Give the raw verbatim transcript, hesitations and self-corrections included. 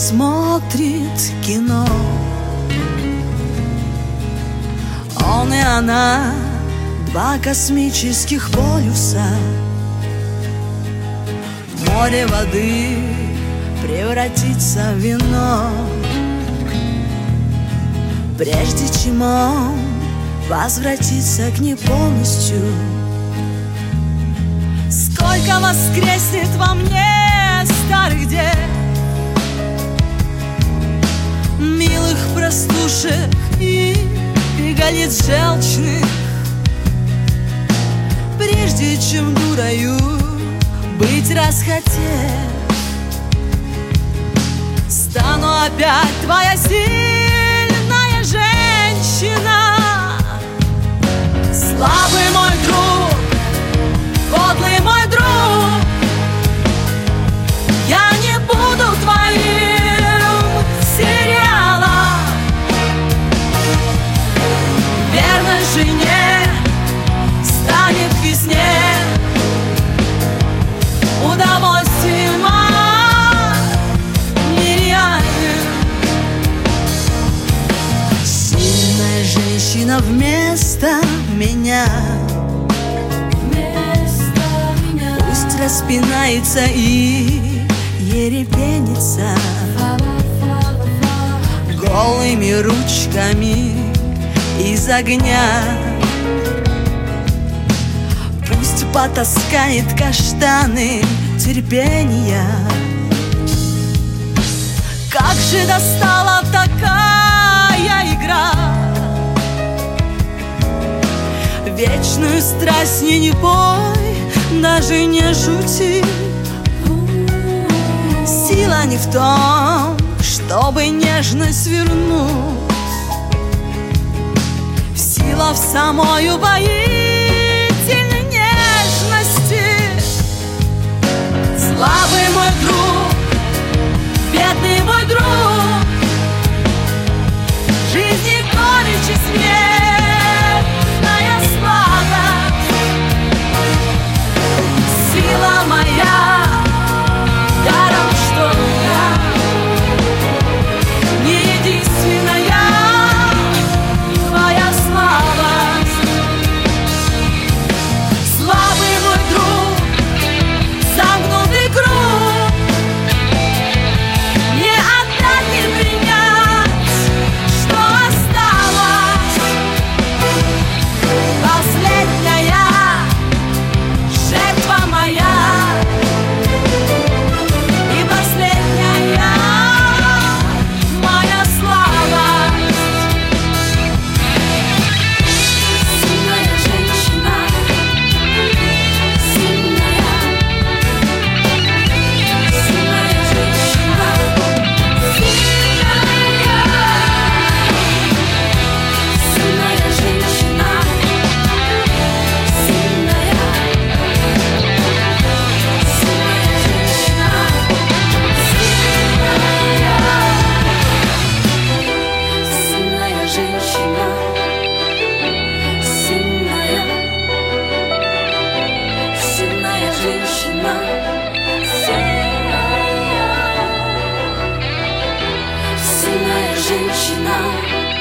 смотрит кино. Он и она, два космических полюса. Море воды превратится в вино, прежде чем он возвратится к ней полностью. Сколько воскреснет во мне старых дев, милых простушек и ягодиц желчных, прежде чем дурою быть расхотев, стану опять твоя сильная женщина. Слабый мой друг, подлый мой друг, я не буду твоим сериалом. Верной жене станет к весне удовольствием нереальным. Сильная женщина вместо меня, вместо меня. Пусть распинается и ерепенится голыми ручками из огня. Пусть потаскает каштаны терпения. Как же достала такая игра, вечную страсть мне не пой, даже не шути. Сила не в том, чтобы нежность вернуть, сила в самой убоительной нежности. Слабый мой друг, бедный мой друг, жизни горечь и смертная сладость. Сила моя, даром что я не единственная твоя слабость. Слабый мой друг, замкнутый круг, не отдать, не принять, что осталось. Последняя жертва моя и последняя моя слабость. Сильная женщина, сильная, сильная женщина, сильная, сильная женщина, сильная, сильная женщина, сильная, сильная женщина, сильная, сильная женщина, сильная, сильная женщина.